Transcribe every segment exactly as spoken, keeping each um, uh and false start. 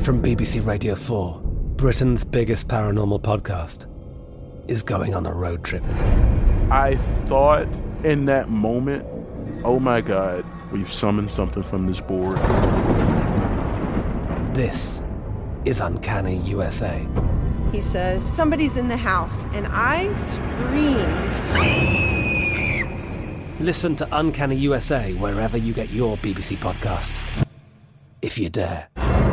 From B B C Radio four, Britain's biggest paranormal podcast is going on a road trip. I thought in that moment, oh my God, we've summoned something from this board. This is Uncanny U S A. He says, somebody's in the house, and I screamed. Listen to Uncanny U S A wherever you get your B B C podcasts, if you dare.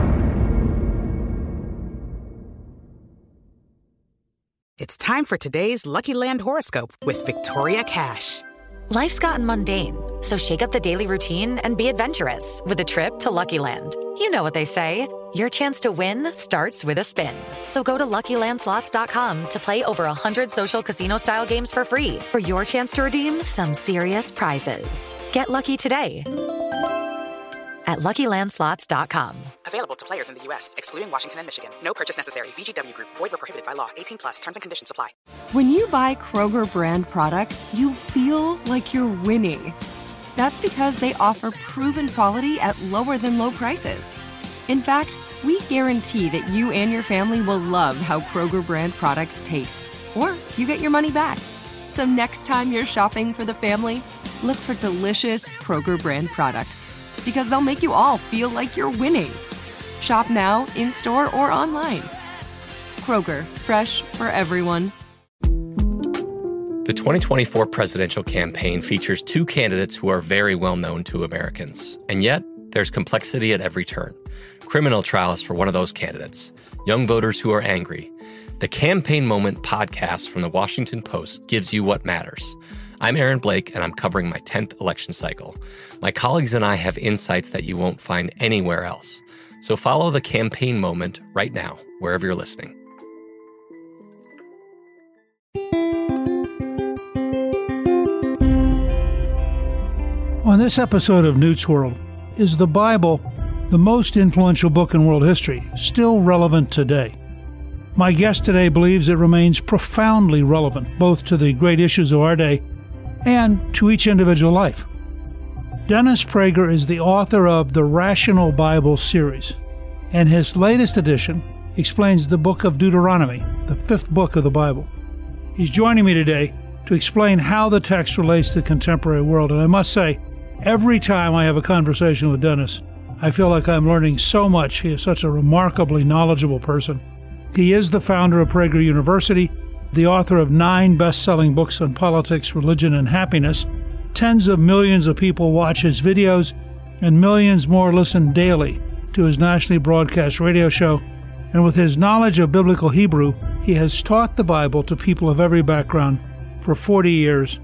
It's time for today's Lucky Land horoscope with Victoria Cash. Life's gotten mundane, so shake up the daily routine and be adventurous with a trip to Lucky Land. You know what they say, your chance to win starts with a spin. So go to Lucky Land Slots dot com to play over one hundred social casino-style games for free for your chance to redeem some serious prizes. Get lucky today at Lucky Land Slots dot com. Available to players in the U S, excluding Washington and Michigan. No purchase necessary. V G W Group. Void where prohibited by law. eighteen plus. Terms and conditions apply. When you buy Kroger brand products, you feel like you're winning. That's because they offer proven quality at lower than low prices. In fact, we guarantee that you and your family will love how Kroger brand products taste, or you get your money back. So next time you're shopping for the family, look for delicious Kroger brand products, because they'll make you all feel like you're winning. Shop now, in-store, or online. Kroger, fresh for everyone. The twenty twenty-four presidential campaign features two candidates who are very well known to Americans. And yet, there's complexity at every turn. Criminal trials for one of those candidates. Young voters who are angry. The Campaign Moment podcast from the Washington Post gives you what matters. I'm Aaron Blake, and I'm covering my tenth election cycle. My colleagues and I have insights that you won't find anywhere else. So follow The Campaign Moment right now, wherever you're listening. On this episode of Newt's World, is the Bible, the most influential book in world history, still relevant today? My guest today believes it remains profoundly relevant, both to the great issues of our day and to each individual life. Dennis Prager is the author of the Rational Bible series, and his latest edition explains the book of Deuteronomy, the fifth book of the Bible. He's joining me today to explain how the text relates to the contemporary world, and I must say, every time I have a conversation with Dennis, I feel like I'm learning so much. He is such a remarkably knowledgeable person. He is the founder of Prager University, the author of nine best-selling books on politics, religion, and happiness. Tens of millions of people watch his videos, and millions more listen daily to his nationally broadcast radio show. And with his knowledge of biblical Hebrew, he has taught the Bible to people of every background for forty years.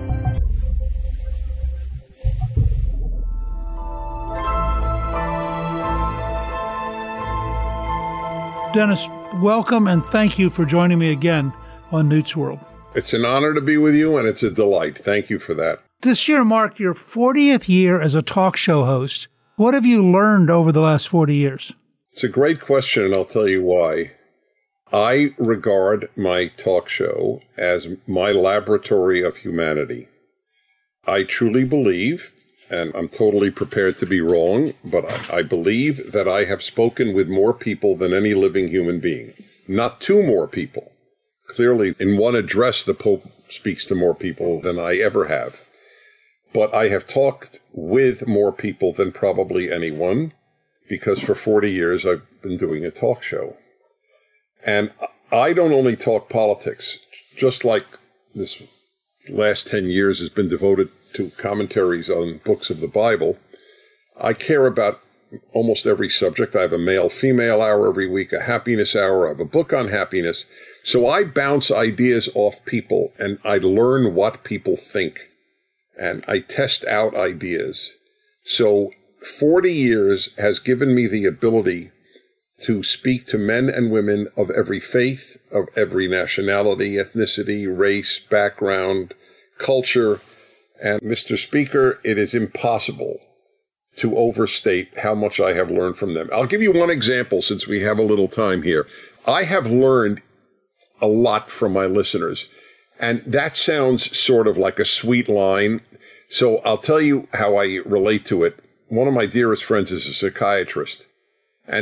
Dennis, welcome and thank you for joining me again on Newt's World. It's an honor to be with you, and it's a delight. Thank you for that. This year marked your fortieth year as a talk show host. What have you learned over the last forty years? It's a great question, and I'll tell you why. I regard my talk show as my laboratory of humanity. I truly believe, and I'm totally prepared to be wrong, but I, I believe that I have spoken with more people than any living human being. Not two more people. Clearly, in one address, the Pope speaks to more people than I ever have. But I have talked with more people than probably anyone, because for forty years I've been doing a talk show. And I don't only talk politics, just like this last ten years has been devoted to commentaries on books of the Bible. I care about almost every subject. I have a male-female hour every week, a happiness hour, I have a book on happiness. So I bounce ideas off people, and I learn what people think, and I test out ideas. So forty years has given me the ability to speak to men and women of every faith, of every nationality, ethnicity, race, background, culture. And Mister Speaker, it is impossible to overstate how much I have learned from them. I'll give you one example since we have a little time here. I have learned a lot from my listeners, and that sounds sort of like a sweet line. So I'll tell you how I relate to it. One of my dearest friends is a psychiatrist, and he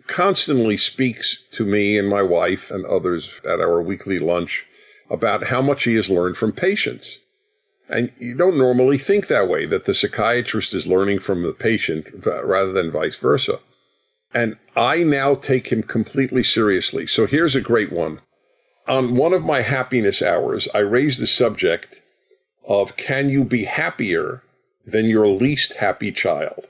constantly speaks to me and my wife and others at our weekly lunch about how much he has learned from patients. And you don't normally think that way, that the psychiatrist is learning from the patient rather than vice versa. And I now take him completely seriously. So here's a great one. On one of my happiness hours, I raised the subject of, can you be happier than your least happy child?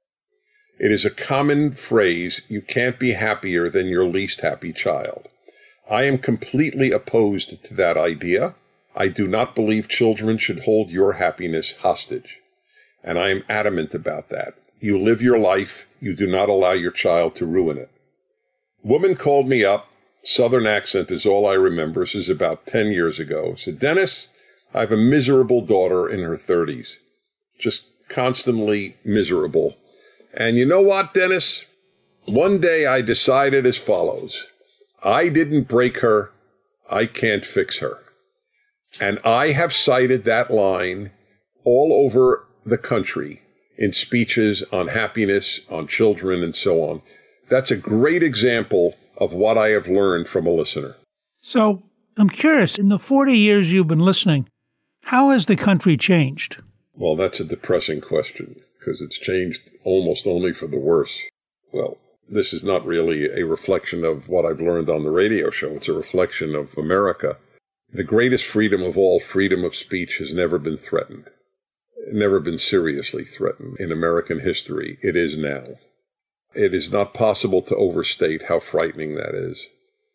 It is a common phrase, you can't be happier than your least happy child. I am completely opposed to that idea. I do not believe children should hold your happiness hostage. And I am adamant about that. You live your life. You do not allow your child to ruin it. Woman called me up. Southern accent is all I remember. This is about ten years ago. Said, Dennis, I have a miserable daughter in her thirties. Just constantly miserable. And you know what, Dennis? One day I decided as follows. I didn't break her. I can't fix her. And I have cited that line all over the country in speeches on happiness, on children, and so on. That's a great example of what I have learned from a listener. So I'm curious, in the forty years you've been listening, how has the country changed? Well, that's a depressing question, because it's changed almost only for the worse. Well, this is not really a reflection of what I've learned on the radio show. It's a reflection of America. The greatest freedom of all, freedom of speech, has never been threatened, never been seriously threatened in American history. It is now. It is not possible to overstate how frightening that is.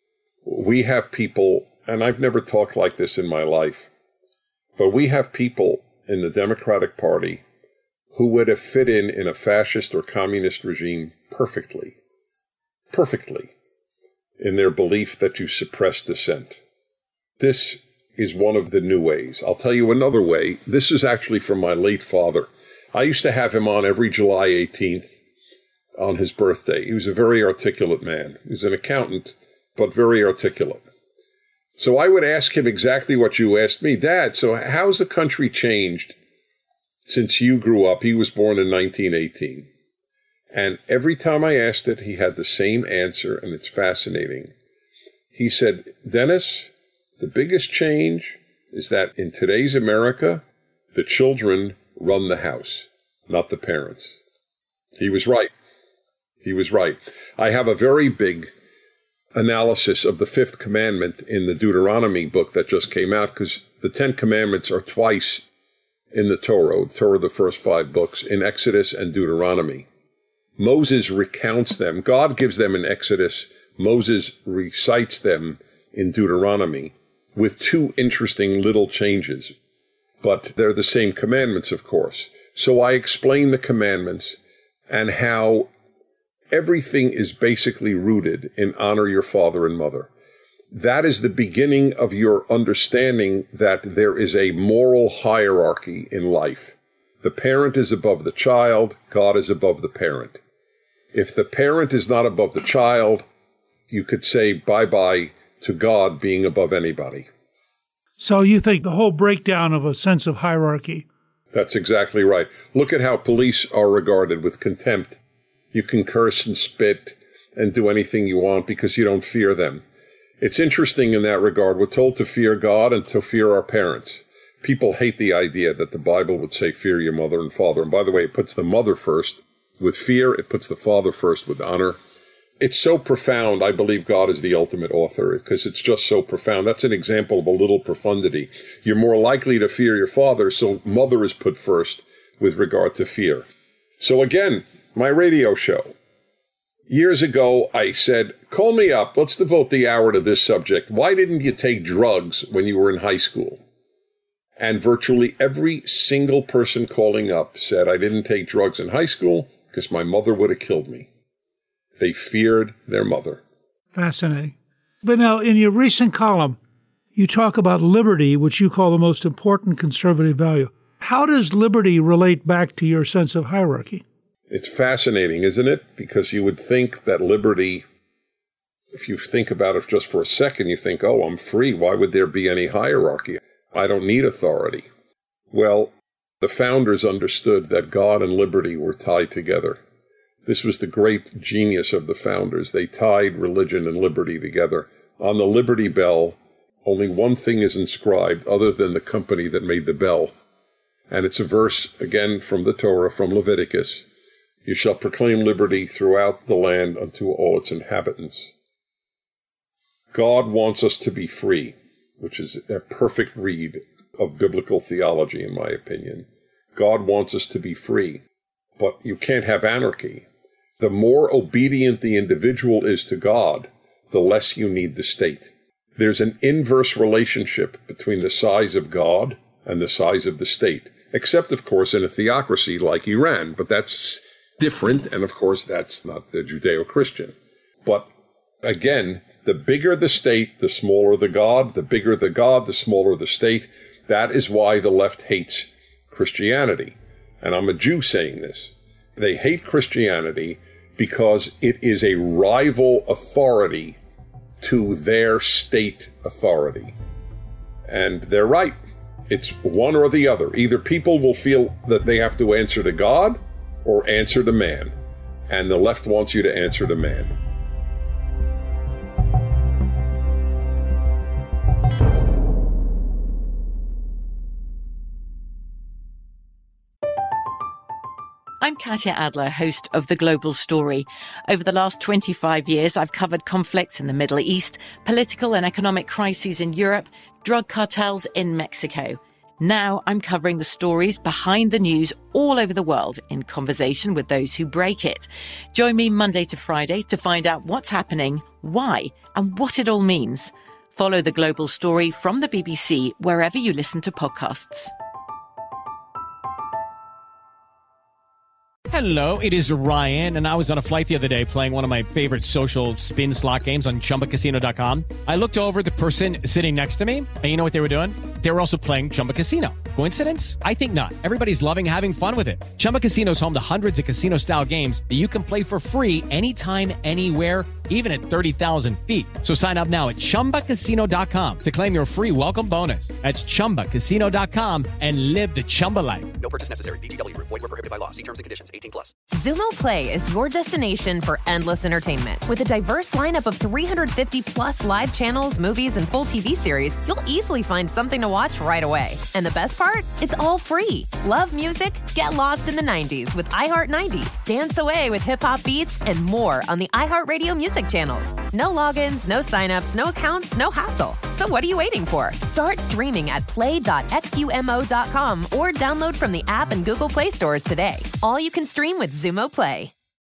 We have people, and I've never talked like this in my life, but we have people in the Democratic Party who would have fit in in a fascist or communist regime perfectly, perfectly, in their belief that you suppress dissent. This is one of the new ways. I'll tell you another way. This is actually from my late father. I used to have him on every July eighteenth on his birthday. He was a very articulate man. He was an accountant, but very articulate. So I would ask him exactly what you asked me. Dad, so how's the country changed since you grew up? He was born in nineteen eighteen. And every time I asked it, he had the same answer, and it's fascinating. He said, Dennis, the biggest change is that in today's America, the children run the house, not the parents. He was right. He was right. I have a very big analysis of the fifth commandment in the Deuteronomy book that just came out, because the Ten Commandments are twice in the Torah, the Torah, the first five books, in Exodus and Deuteronomy. Moses recounts them. God gives them in Exodus. Moses recites them in Deuteronomy, with two interesting little changes. But they're the same commandments, of course. So I explain the commandments and how everything is basically rooted in honor your father and mother. That is the beginning of your understanding that there is a moral hierarchy in life. The parent is above the child. God is above the parent. If the parent is not above the child, you could say bye-bye to God being above anybody. So you think the whole breakdown of a sense of hierarchy? That's exactly right. Look at how police are regarded with contempt. You can curse and spit and do anything you want because you don't fear them. It's interesting in that regard. We're told to fear God and to fear our parents. People hate the idea that the Bible would say fear your mother and father. And by the way, it puts the mother first with fear. It puts the father first with honor. It's so profound. I believe God is the ultimate author because it's just so profound. That's an example of a little profundity. You're more likely to fear your father, so mother is put first with regard to fear. So again, my radio show. Years ago, I said, call me up. Let's devote the hour to this subject. Why didn't you take drugs when you were in high school? And virtually every single person calling up said, I didn't take drugs in high school because my mother would have killed me. They feared their mother. Fascinating. But now, in your recent column, you talk about liberty, which you call the most important conservative value. How does liberty relate back to your sense of hierarchy? It's fascinating, isn't it? Because you would think that liberty, if you think about it just for a second, you think, oh, I'm free. Why would there be any hierarchy? I don't need authority. Well, the founders understood that God and liberty were tied together. This was the great genius of the founders. They tied religion and liberty together. On the Liberty Bell, only one thing is inscribed other than the company that made the bell. And it's a verse, again, from the Torah, from Leviticus. You shall proclaim liberty throughout the land unto all its inhabitants. God wants us to be free, which is a perfect read of biblical theology, in my opinion. God wants us to be free, but you can't have anarchy. The more obedient the individual is to God, the less you need the state. There's an inverse relationship between the size of God and the size of the state, except, of course, in a theocracy like Iran, but that's different, and of course, that's not the Judeo-Christian. But again, the bigger the state, the smaller the God. The bigger the God, the smaller the state. That is why the left hates Christianity. And I'm a Jew saying this. They hate Christianity because it is a rival authority to their state authority. And they're right. It's one or the other. Either people will feel that they have to answer to God or answer to man. And the left wants you to answer to man. I'm Katya Adler, host of The Global Story. Over the last twenty-five years, I've covered conflicts in the Middle East, political and economic crises in Europe, drug cartels in Mexico. Now I'm covering the stories behind the news all over the world in conversation with those who break it. Join me Monday to Friday to find out what's happening, why, and what it all means. Follow The Global Story from the B B C wherever you listen to podcasts. Hello, it is Ryan, and I was on a flight the other day playing one of my favorite social spin slot games on Chumba Casino dot com. I looked over at the person sitting next to me, and you know what they were doing? They were also playing Chumba Casino. Coincidence? I think not. Everybody's loving having fun with it. Chumba Casino is home to hundreds of casino-style games that you can play for free anytime, anywhere, even at thirty thousand feet. So sign up now at Chumba Casino dot com to claim your free welcome bonus. That's Chumba Casino dot com and live the Chumba life. No purchase necessary. V G W. Void where prohibited by law. See terms and conditions. eighteen plus. Xumo Play is your destination for endless entertainment. With a diverse lineup of three hundred fifty plus live channels, movies, and full T V series, you'll easily find something to watch right away. And the best part? It's all free. Love music? Get lost in the nineties with iHeart nineties. Dance away with hip-hop beats and more on the iHeartRadio music channels. No logins, no signups, no accounts, no hassle. So what are you waiting for? Start streaming at play dot xumo dot com or download from the app and Google Play stores today. All you can stream with Xumo Play.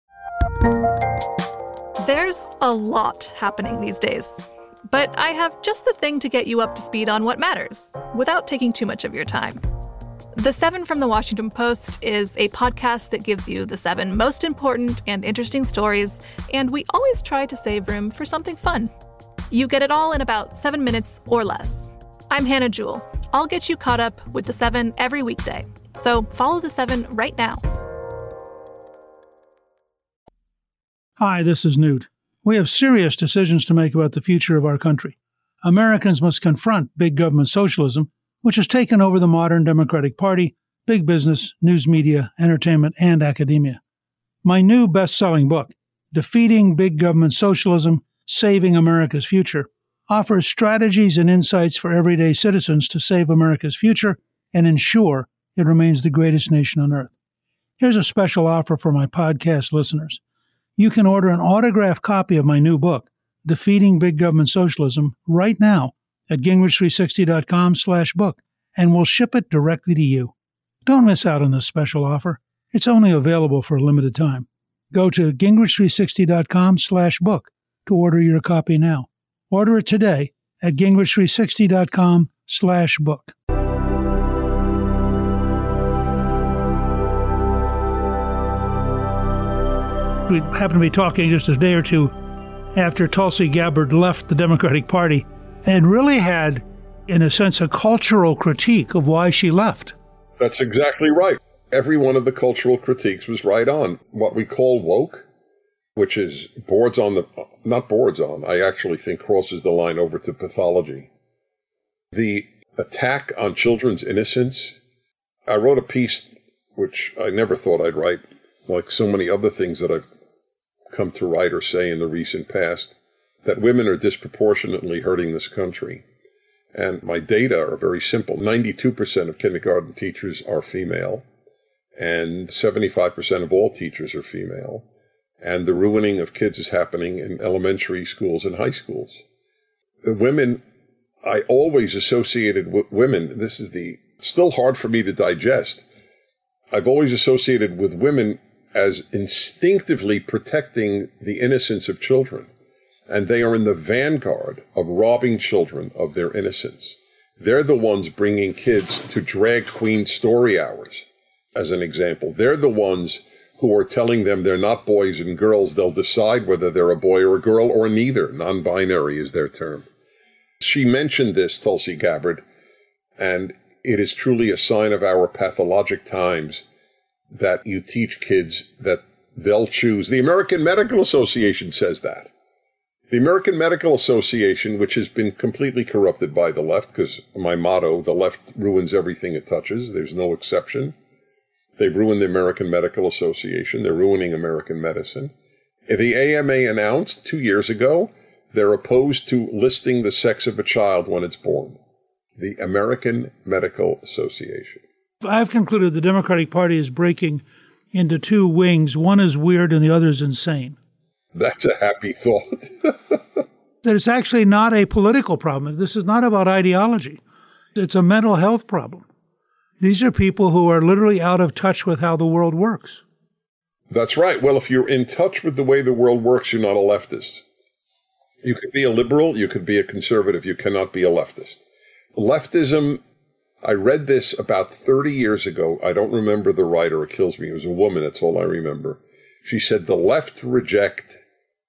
There's a lot happening these days, but I have just the thing to get you up to speed on what matters without taking too much of your time. The Seven from the Washington Post is a podcast that gives you the seven most important and interesting stories, and we always try to save room for something fun. You get it all in about seven minutes or less. I'm Hannah Jewell. I'll get you caught up with the seven every weekday. So follow the seven right now. Hi, this is Newt. We have serious decisions to make about the future of our country. Americans must confront big government socialism, which has taken over the modern Democratic Party, big business, news media, entertainment, and academia. My new best-selling book, Defeating Big Government Socialism, Saving America's Future, offers strategies and insights for everyday citizens to save America's future and ensure it remains the greatest nation on earth. Here's a special offer for my podcast listeners. You can order an autographed copy of my new book, Defeating Big Government Socialism, right now at gingrich three sixty dot com slash book, and we'll ship it directly to you. Don't miss out on this special offer. It's only available for a limited time. Go to gingrich three sixty dot com slash book to order your copy now. Order it today at gingrich three sixty dot com slash book. We happened to be talking just a day or two after Tulsi Gabbard left the Democratic Party and really had, in a sense, a cultural critique of why she left. That's exactly right. Every one of the cultural critiques was right on. What we call woke, which is boards on the, not boards on, I actually think crosses the line over to pathology. The attack on children's innocence. I wrote a piece, which I never thought I'd write, like so many other things that I've come to write or say in the recent past, that women are disproportionately hurting this country. And my data are very simple. ninety-two percent of kindergarten teachers are female, and seventy-five percent of all teachers are female. And the ruining of kids is happening in elementary schools and high schools. The women, I always associated with women, this is the still hard for me to digest. I've always associated with women as instinctively protecting the innocence of children. And they are in the vanguard of robbing children of their innocence. They're the ones bringing kids to drag queen story hours, as an example. They're the ones who are telling them they're not boys and girls. They'll decide whether they're a boy or a girl or neither. Non-binary is their term. She mentioned this, Tulsi Gabbard, and it is truly a sign of our pathologic times that you teach kids that they'll choose. The American Medical Association says that. The American Medical Association, which has been completely corrupted by the left, because my motto, the left ruins everything it touches, there's no exception. They've ruined the American Medical Association. They're ruining American medicine. The A M A announced two years ago they're opposed to listing the sex of a child when it's born. The American Medical Association. I've concluded the Democratic Party is breaking into two wings. One is weird and the other is insane. That's a happy thought. That it's actually not a political problem. This is not about ideology. It's a mental health problem. These are people who are literally out of touch with how the world works. That's right. Well, if you're in touch with the way the world works, you're not a leftist. You could be a liberal, you could be a conservative, you cannot be a leftist. Leftism, I read this about thirty years ago. I don't remember the writer. It kills me. It was a woman. That's all I remember. She said the left reject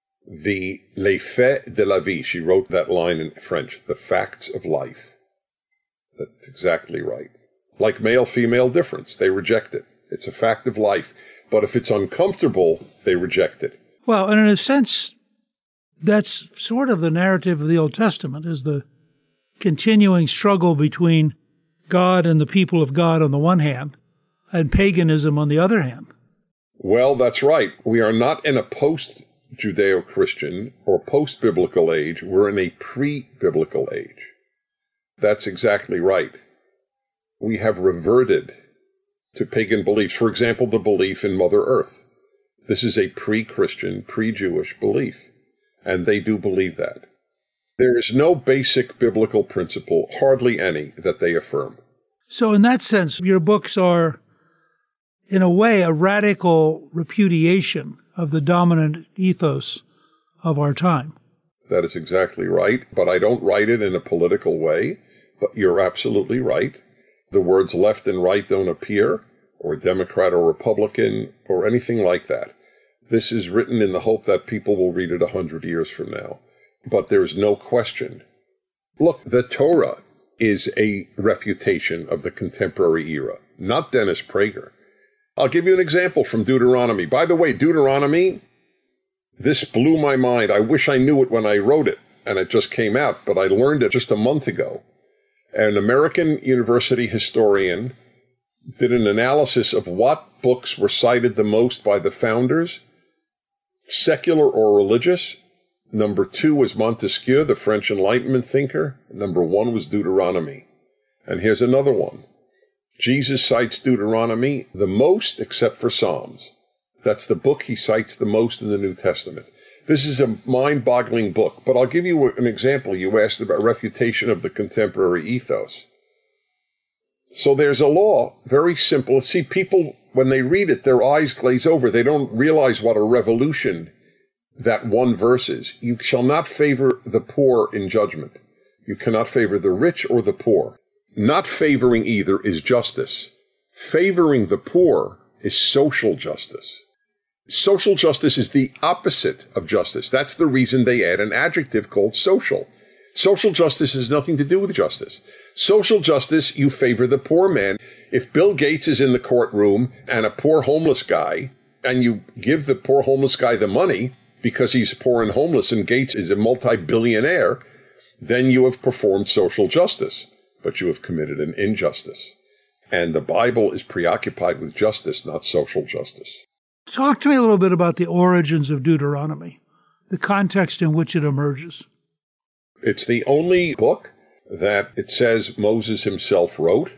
the les faits de la vie. She wrote that line in French, the facts of life. That's exactly right. Like male-female difference, they reject it. It's a fact of life. But if it's uncomfortable, they reject it. Well, and in a sense, that's sort of the narrative of the Old Testament, is the continuing struggle between God and the people of God on the one hand, and paganism on the other hand. Well, that's right. We are not in a post-Judeo-Christian or post-biblical age. We're in a pre-biblical age. That's exactly right. We have reverted to pagan beliefs. For example, the belief in Mother Earth. This is a pre-Christian, pre-Jewish belief, and they do believe that. There is no basic biblical principle, hardly any, that they affirm. So in that sense, your books are, in a way, a radical repudiation of the dominant ethos of our time. That is exactly right, but I don't write it in a political way. But you're absolutely right. The words left and right don't appear, or Democrat or Republican, or anything like that. This is written in the hope that people will read it a hundred years from now. But there's no question. Look, the Torah is a refutation of the contemporary era, not Dennis Prager. I'll give you an example from Deuteronomy. By the way, Deuteronomy, this blew my mind. I wish I knew it when I wrote it, and it just came out, but I learned it just a month ago. An American university historian did an analysis of what books were cited the most by the founders, secular or religious. Number two was Montesquieu, the French Enlightenment thinker. Number one was Deuteronomy. And here's another one. Jesus cites Deuteronomy the most except for Psalms. That's the book he cites the most in the New Testament. This is a mind-boggling book, but I'll give you an example. You asked about refutation of the contemporary ethos. So there's a law, very simple. See, people, when they read it, their eyes glaze over. They don't realize what a revolution that one verse is. You shall not favor the poor in judgment. You cannot favor the rich or the poor. Not favoring either is justice. Favoring the poor is social justice. Social justice is the opposite of justice. That's the reason they add an adjective called social. Social justice has nothing to do with justice. Social justice, you favor the poor man. If Bill Gates is in the courtroom and a poor homeless guy, and you give the poor homeless guy the money because he's poor and homeless and Gates is a multi-billionaire, then you have performed social justice, but you have committed an injustice. And the Bible is preoccupied with justice, not social justice. Talk to me a little bit about the origins of Deuteronomy, the context in which it emerges. It's the only book that it says Moses himself wrote,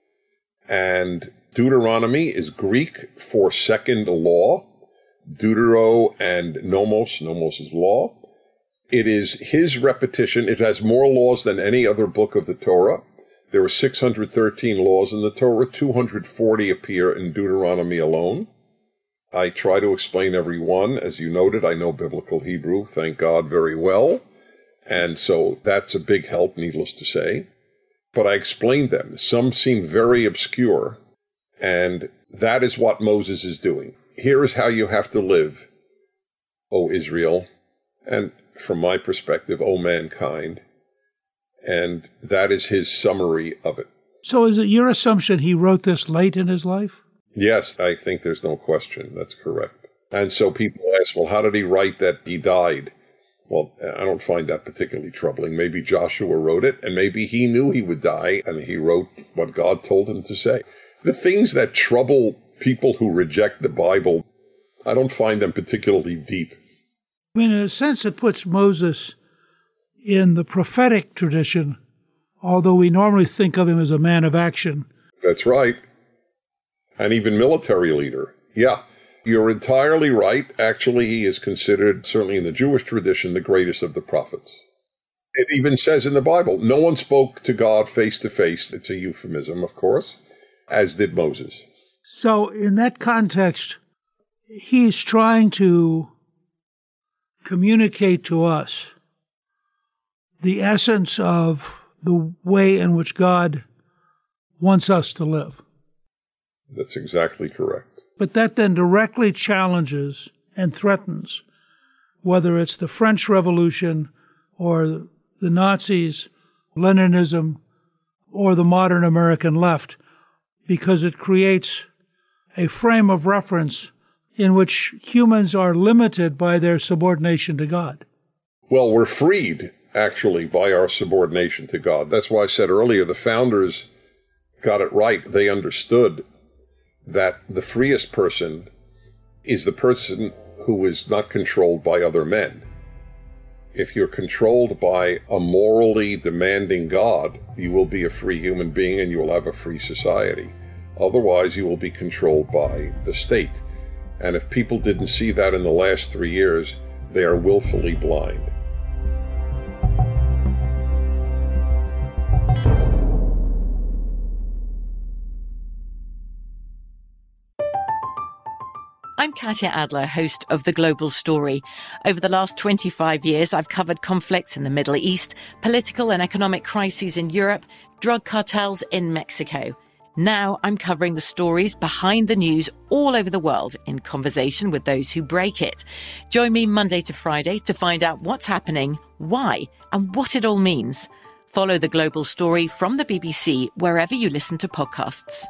and Deuteronomy is Greek for second law, Deutero and nomos, nomos is law. It is his repetition. It has more laws than any other book of the Torah. There are six hundred thirteen laws in the Torah, two hundred forty appear in Deuteronomy alone. I try to explain every one. As you noted, I know biblical Hebrew, thank God, very well. And so that's a big help, needless to say. But I explained them. Some seem very obscure, and that is what Moses is doing. Here is how you have to live, O Israel, and from my perspective, O mankind. And that is his summary of it. So is it your assumption he wrote this late in his life? Yes, I think there's no question. That's correct. And so people ask, well, how did he write that he died? Well, I don't find that particularly troubling. Maybe Joshua wrote it, and maybe he knew he would die, and he wrote what God told him to say. The things that trouble people who reject the Bible, I don't find them particularly deep. I mean, in a sense, it puts Moses in the prophetic tradition, although we normally think of him as a man of action. That's right. And even military leader. Yeah, you're entirely right. Actually, he is considered, certainly in the Jewish tradition, the greatest of the prophets. It even says in the Bible, no one spoke to God face to face. It's a euphemism, of course, as did Moses. So in that context, he's trying to communicate to us the essence of the way in which God wants us to live. That's exactly correct. But that then directly challenges and threatens, whether it's the French Revolution or the Nazis, Leninism, or the modern American left, because it creates a frame of reference in which humans are limited by their subordination to God. Well, we're freed, actually, by our subordination to God. That's why I said earlier, the founders got it right. They understood that the freest person is the person who is not controlled by other men. If you're controlled by a morally demanding God, you will be a free human being and you will have a free society. Otherwise, you will be controlled by the state. And if people didn't see that in the last three years, they are willfully blind. I'm Katya Adler, host of The Global Story. Over the last twenty-five years, I've covered conflicts in the Middle East, political and economic crises in Europe, drug cartels in Mexico. Now I'm covering the stories behind the news all over the world in conversation with those who break it. Join me Monday to Friday to find out what's happening, why, and what it all means. Follow The Global Story from the B B C wherever you listen to podcasts.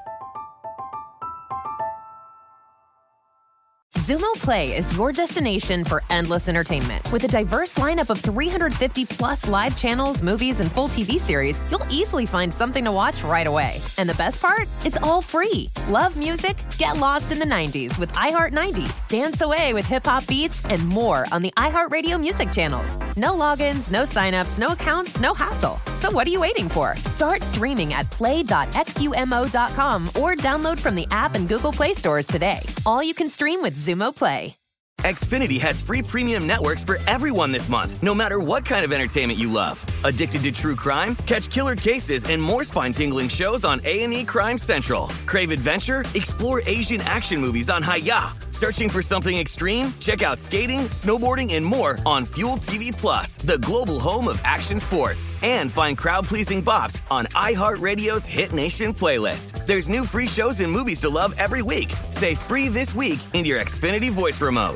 Xumo Play is your destination for endless entertainment. With a diverse lineup of three hundred fifty plus live channels, movies, and full T V series, you'll easily find something to watch right away. And the best part? It's all free. Love music? Get lost in the nineties with iHeart nineties. Dance away with hip-hop beats and more on the iHeartRadio music channels. No logins, no signups, no accounts, no hassle. So what are you waiting for? Start streaming at play dot xumo dot com or download from the app and Google Play stores today. All you can stream with Xumo Play. Xfinity has free premium networks for everyone this month, no matter what kind of entertainment you love. Addicted to true crime? Catch killer cases and more spine-tingling shows on A and E Crime Central. Crave adventure? Explore Asian action movies on Hi-Ya. Searching for something extreme? Check out skating, snowboarding, and more on Fuel T V Plus, the global home of action sports. And find crowd-pleasing bops on iHeartRadio's Hit Nation playlist. There's new free shows and movies to love every week. Say free this week in your Xfinity voice remote.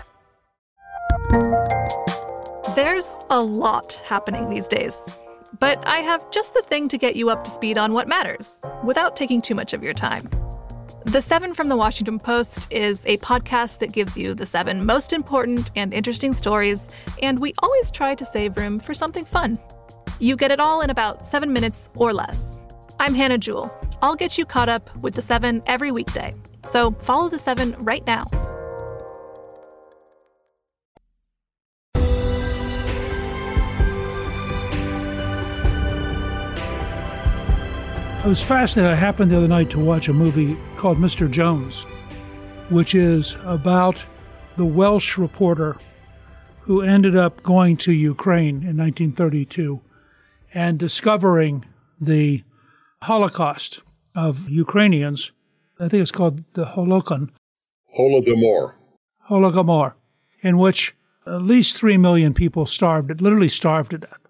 There's a lot happening these days, but I have just the thing to get you up to speed on what matters, without taking too much of your time. The Seven from the Washington Post is a podcast that gives you the seven most important and interesting stories, and we always try to save room for something fun. You get it all in about seven minutes or less. I'm Hannah Jewell. I'll get you caught up with the seven every weekday, so follow the seven right now. I was fascinated. I happened the other night to watch a movie called Mister Jones, which is about the Welsh reporter who ended up going to Ukraine in nineteen thirty-two and discovering the Holocaust of Ukrainians. I think it's called the Holocon. Holodomor. Holodomor, in which at least three million people starved, literally starved to death.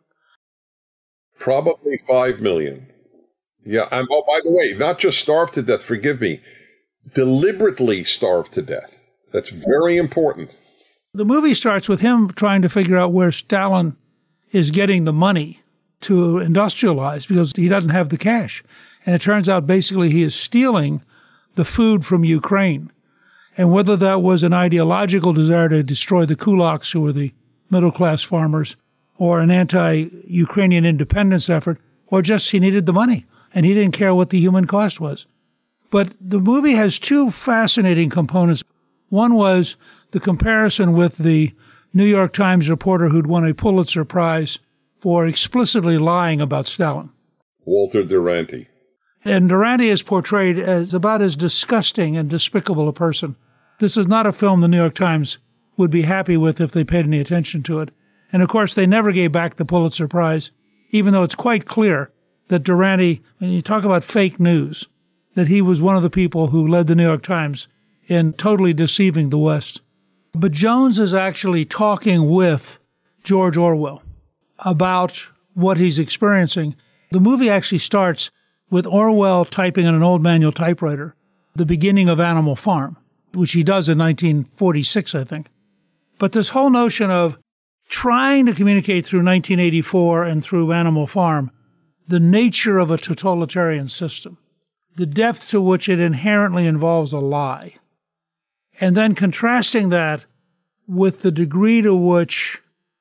Probably five million. Yeah, and oh, by the way, not just starved to death, forgive me, deliberately starved to death. That's very important. The movie starts with him trying to figure out where Stalin is getting the money to industrialize because he doesn't have the cash. And it turns out basically he is stealing the food from Ukraine. And whether that was an ideological desire to destroy the kulaks, who were the middle-class farmers, or an anti-Ukrainian independence effort, or just he needed the money, and he didn't care what the human cost was. But the movie has two fascinating components. One was the comparison with the New York Times reporter who'd won a Pulitzer Prize for explicitly lying about Stalin. Walter Duranty. And Duranty is portrayed as about as disgusting and despicable a person. This is not a film the New York Times would be happy with if they paid any attention to it. And of course, they never gave back the Pulitzer Prize, even though it's quite clear that Duranty, when you talk about fake news, that he was one of the people who led the New York Times in totally deceiving the West. But Jones is actually talking with George Orwell about what he's experiencing. The movie actually starts with Orwell typing on an old manual typewriter the beginning of Animal Farm, which he does in nineteen forty-six, I think. But this whole notion of trying to communicate through nineteen eighty-four and through Animal Farm the nature of a totalitarian system, the depth to which it inherently involves a lie, and then contrasting that with the degree to which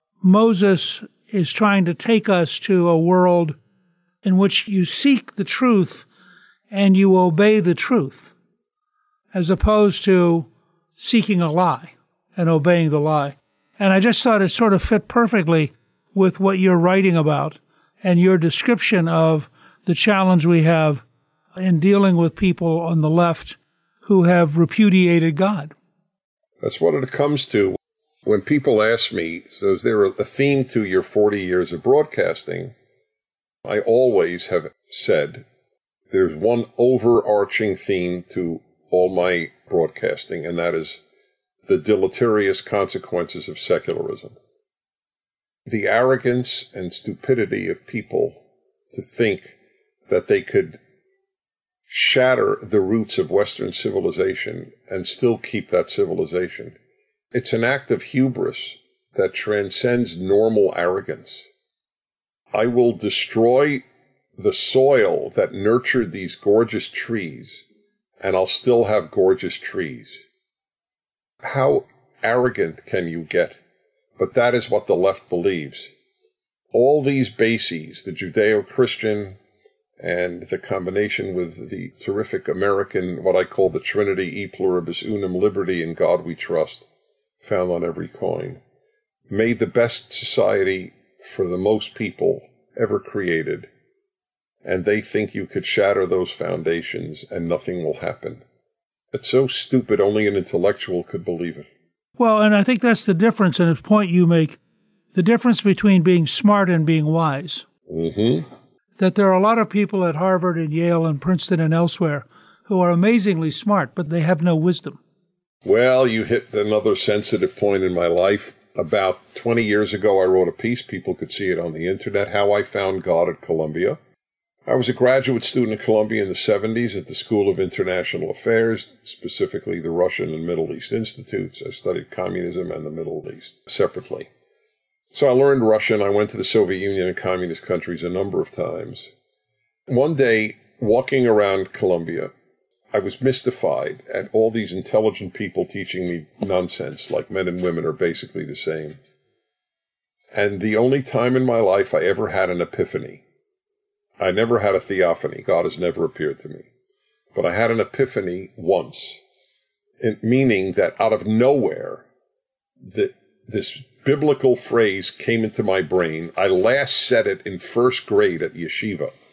Moses is trying to take us to a world in which you seek the truth and you obey the truth, as opposed to seeking a lie and obeying the lie. And I just thought it sort of fit perfectly with what you're writing about and your description of the challenge we have in dealing with people on the left who have repudiated God. That's what it comes to. When people ask me, so is there a theme to your forty years of broadcasting? I always have said there's one overarching theme to all my broadcasting, and that is the deleterious consequences of secularism. The arrogance and stupidity of people to think that they could shatter the roots of Western civilization and still keep that civilization. It's an act of hubris that transcends normal arrogance. I will destroy the soil that nurtured these gorgeous trees, and I'll still have gorgeous trees. How arrogant can you get? But that is what the left believes. All these bases, the Judeo-Christian and the combination with the terrific American, what I call the Trinity, e pluribus unum, liberty, and God we trust, found on every coin, made the best society for the most people ever created. And they think you could shatter those foundations and nothing will happen. It's so stupid, only an intellectual could believe it. Well, and I think that's the difference, and a point you make, the difference between being smart and being wise. Mm-hmm. That there are a lot of people at Harvard and Yale and Princeton and elsewhere who are amazingly smart, but they have no wisdom. Well, you hit another sensitive point in my life. About twenty years ago, I wrote a piece. People could see it on the internet, How I Found God at Columbia. I was a graduate student at Columbia in the seventies at the School of International Affairs, specifically the Russian and Middle East Institutes. I studied communism and the Middle East separately. So I learned Russian. I went to the Soviet Union and communist countries a number of times. One day, walking around Columbia, I was mystified at all these intelligent people teaching me nonsense, like men and women are basically the same. And the only time in my life I ever had an epiphany, I never had a theophany. God has never appeared to me. But I had an epiphany once, meaning that out of nowhere, the, this biblical phrase came into my brain. I last said it in first grade at yeshiva.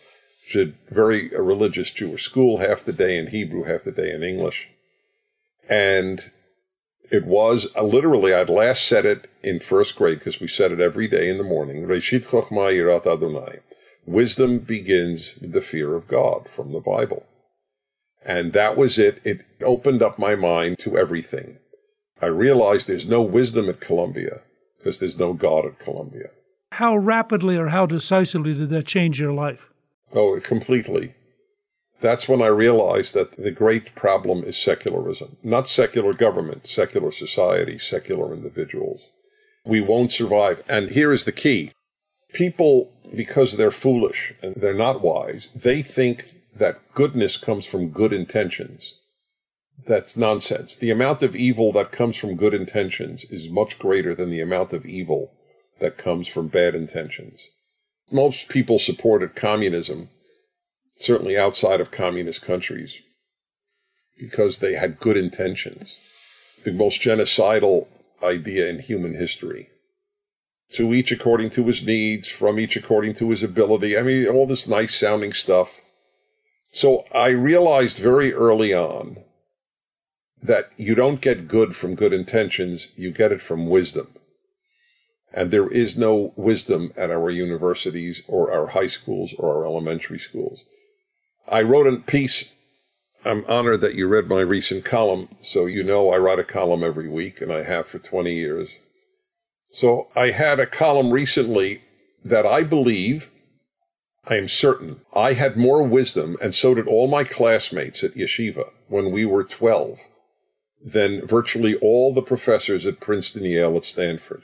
did very a religious Jewish school, half the day in Hebrew, half the day in English. And it was, uh, literally, I'd last said it in first grade, because we said it every day in the morning. Reshit Chochmah Yirat Adonai. Wisdom begins with the fear of God from the Bible. And that was it. It opened up my mind to everything. I realized there's no wisdom at Columbia because there's no God at Columbia. How rapidly or how decisively did that change your life? Oh, completely. That's when I realized that the great problem is secularism. Not secular government, secular society, secular individuals. We won't survive. And here is the key. People, because they're foolish and they're not wise, they think that goodness comes from good intentions. That's nonsense. The amount of evil that comes from good intentions is much greater than the amount of evil that comes from bad intentions. Most people supported communism, certainly outside of communist countries, because they had good intentions. The most genocidal idea in human history. To each according to his needs, from each according to his ability. I mean, all this nice sounding stuff. So I realized very early on that you don't get good from good intentions, you get it from wisdom. And there is no wisdom at our universities or our high schools or our elementary schools. I wrote a piece. I'm honored that you read my recent column. So you know I write a column every week, and I have for twenty years. So I had a column recently that I believe, I am certain, I had more wisdom, and so did all my classmates at yeshiva when we were twelve, than virtually all the professors at Princeton, Yale, at Stanford.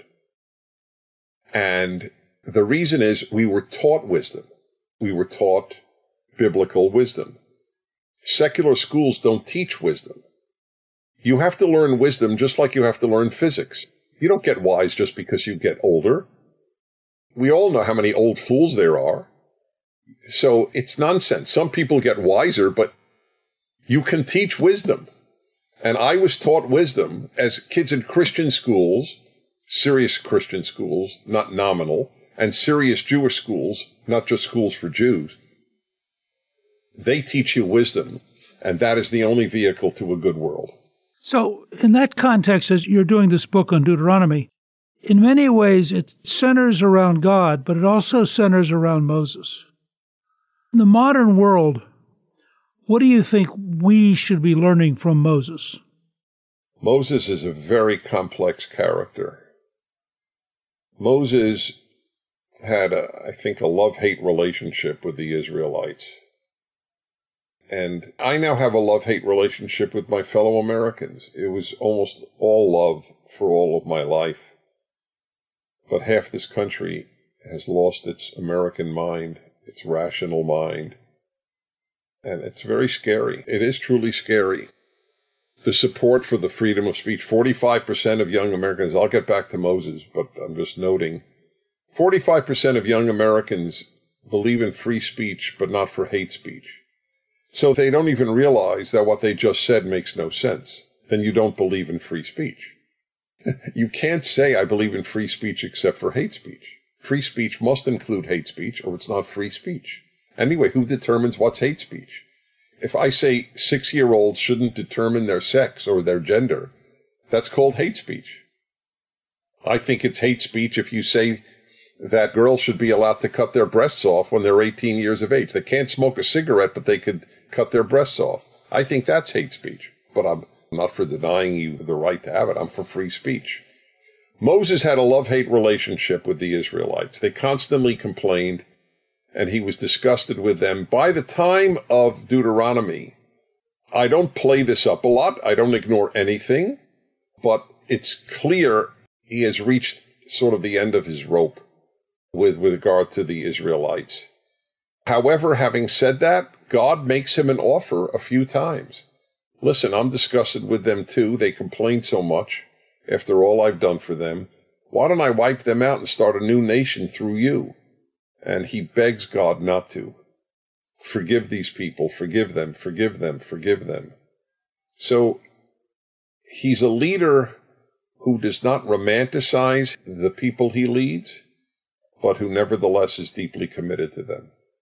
And the reason is we were taught wisdom. We were taught biblical wisdom. Secular schools don't teach wisdom. You have to learn wisdom just like you have to learn physics. You don't get wise just because you get older. We all know how many old fools there are. So it's nonsense. Some people get wiser, but you can teach wisdom. And I was taught wisdom as kids in Christian schools, serious Christian schools, not nominal, and serious Jewish schools, not just schools for Jews. They teach you wisdom, and that is the only vehicle to a good world. So in that context, as you're doing this book on Deuteronomy, in many ways it centers around God, but it also centers around Moses. In the modern world, what do you think we should be learning from Moses? Moses is a very complex character. Moses had, a, I think, a love-hate relationship with the Israelites. And I now have a love-hate relationship with my fellow Americans. It was almost all love for all of my life. But half this country has lost its American mind, its rational mind. And it's very scary. It is truly scary. The support for the freedom of speech, forty-five percent of young Americans, I'll get back to Moses, but I'm just noting, forty-five percent of young Americans believe in free speech, but not for hate speech. So they don't even realize that what they just said makes no sense. Then you don't believe in free speech. You can't say I believe in free speech except for hate speech. Free speech must include hate speech, or it's not free speech. Anyway, who determines what's hate speech? If I say six-year-olds shouldn't determine their sex or their gender, that's called hate speech. I think it's hate speech if you say that girls should be allowed to cut their breasts off when they're eighteen years of age. They can't smoke a cigarette, but they could cut their breasts off. I think that's hate speech, but I'm not for denying you the right to have it. I'm for free speech. Moses had a love-hate relationship with the Israelites. They constantly complained, and he was disgusted with them. By the time of Deuteronomy, I don't play this up a lot. I don't ignore anything, but it's clear he has reached sort of the end of his rope with, with regard to the Israelites. However, having said that, God makes him an offer a few times. Listen, I'm disgusted with them too. They complain so much after all I've done for them. Why don't I wipe them out and start a new nation through you? And he begs God not to. Forgive these people, forgive them, forgive them, forgive them. So he's a leader who does not romanticize the people he leads, but who nevertheless is deeply committed to them.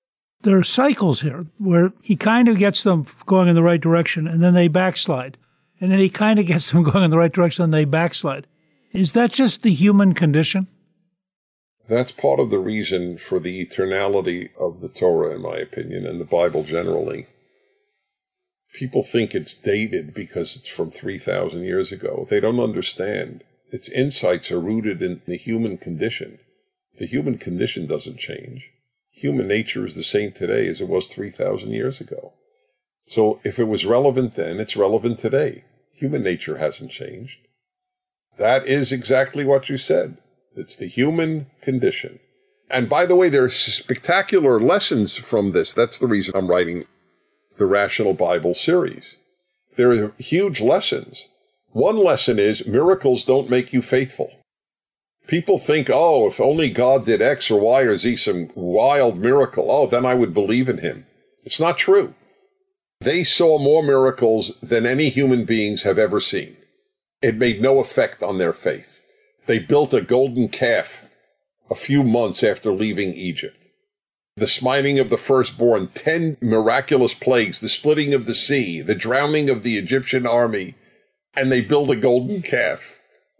there are cycles here where he kind of gets them going in the right direction and then they backslide. And then he kind of gets them going in the right direction and they backslide. Is that just the human condition? That's part of the reason for the eternality of the Torah, in my opinion, and the Bible generally. People think it's dated because it's from three thousand years ago. They don't understand. Its insights are rooted in the human condition. The human condition doesn't change. Human nature is the same today as it was three thousand years ago. So if it was relevant then, it's relevant today. Human nature hasn't changed. That is exactly what you said. It's the human condition. And by the way, there are spectacular lessons from this. That's the reason I'm writing the Rational Bible series. There are huge lessons. One lesson is miracles don't make you faithful. People think, oh, if only God did X or Y or Z, some wild miracle, oh, then I would believe in him. It's not true. They saw more miracles than any human beings have ever seen. It made no effect on their faith. They built a golden calf a few months after leaving Egypt. The smiting of the firstborn, ten miraculous plagues, the splitting of the sea, the drowning of the Egyptian army, and they build a golden calf.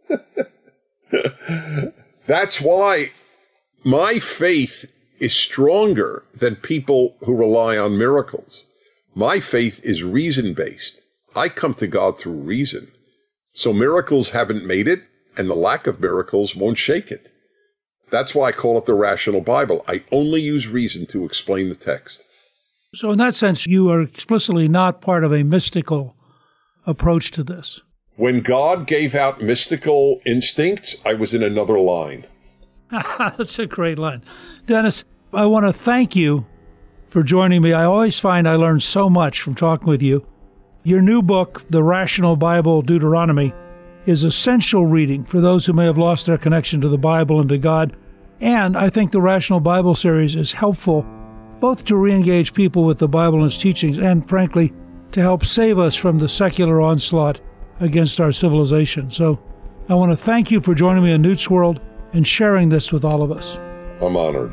That's why my faith is stronger than people who rely on miracles. My faith is reason-based. I come to God through reason. So miracles haven't made it, and the lack of miracles won't shake it. That's why I call it the Rational Bible. I only use reason to explain the text. So in that sense, you are explicitly not part of a mystical approach to this. When God gave out mystical instincts, I was in another line. That's a great line. Dennis, I want to thank you for joining me. I always find I learn so much from talking with you. Your new book, The Rational Bible, Deuteronomy, is essential reading for those who may have lost their connection to the Bible and to God. And I think the Rational Bible series is helpful both to re-engage people with the Bible and its teachings and, frankly, to help save us from the secular onslaught against our civilization. So I want to thank you for joining me in Newt's World and sharing this with all of us. I'm honored.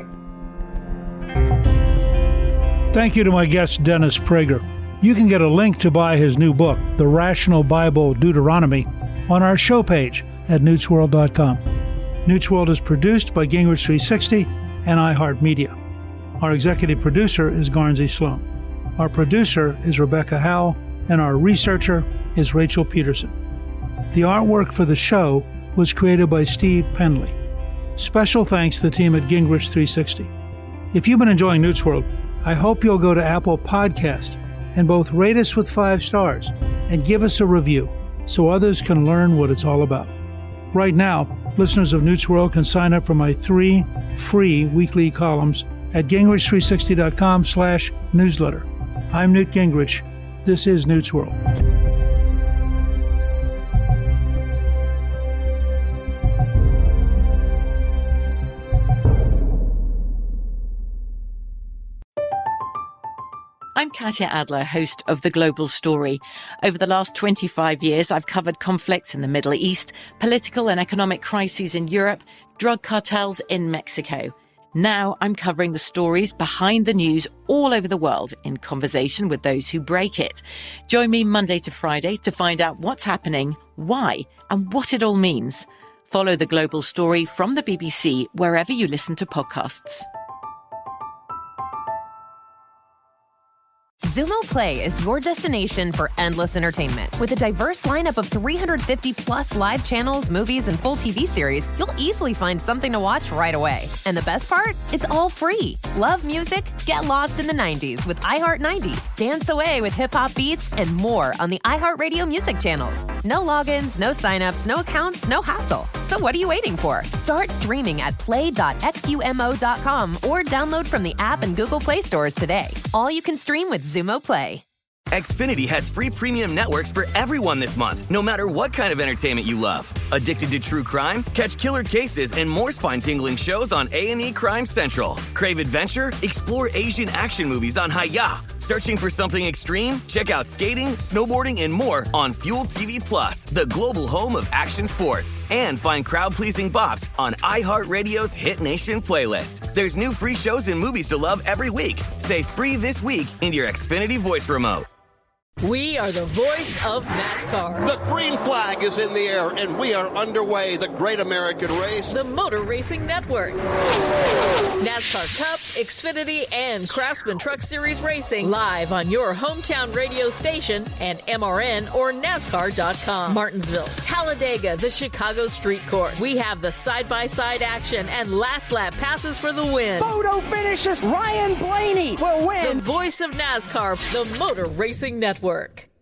Thank you to my guest, Dennis Prager. You can get a link to buy his new book, The Rational Bible, Deuteronomy, on our show page at newts world dot com. Newt's World is produced by Gingrich three sixty and iHeartMedia. Our executive producer is Garnsey Sloan. Our producer is Rebecca Howell, and our researcher is Rachel Peterson. The artwork for the show was created by Steve Penley. Special thanks to the team at Gingrich three sixty. If you've been enjoying Newt's World, I hope you'll go to Apple Podcast and both rate us with five stars and give us a review so others can learn what it's all about. Right now, listeners of Newt's World can sign up for my three free weekly columns at gingrich three sixty dot com slash newsletter. I'm Newt Gingrich. This is Newt's World. I'm Katya Adler, host of The Global Story. Over the last twenty-five years, I've covered conflicts in the Middle East, political and economic crises in Europe, drug cartels in Mexico. Now I'm covering the stories behind the news all over the world in conversation with those who break it. Join me Monday to Friday to find out what's happening, why, and what it all means. Follow The Global Story from the B B C wherever you listen to podcasts. Xumo Play is your destination for endless entertainment. With a diverse lineup of three hundred fifty plus live channels, movies, and full T V series, you'll easily find something to watch right away. And the best part? It's all free. Love music? Get lost in the nineties with iHeart nineties. Dance away with hip-hop beats and more on the iHeartRadio music channels. No logins, no signups, no accounts, no hassle. So what are you waiting for? Start streaming at play dot xumo dot com or download from the app and Google Play stores today. All you can stream with Xumo Play. Xfinity has free premium networks for everyone this month, no matter what kind of entertainment you love. Addicted to true crime? Catch killer cases and more spine-tingling shows on A and E Crime Central. Crave adventure? Explore Asian action movies on Hi-Ya. Searching for something extreme? Check out skating, snowboarding, and more on Fuel T V Plus, the global home of action sports. And find crowd-pleasing bops on iHeartRadio's Hit Nation playlist. There's new free shows and movies to love every week. Say free this week in your Xfinity voice remote. We are the voice of NASCAR. The green flag is in the air, and we are underway. The Great American Race. The Motor Racing Network. NASCAR Cup, Xfinity, and Craftsman Truck Series Racing live on your hometown radio station and M R N or NASCAR dot com. Martinsville, Talladega, the Chicago Street Course. We have the side-by-side action and last lap passes for the win. Photo finishes. Ryan Blaney will win. The voice of NASCAR, the Motor Racing Network.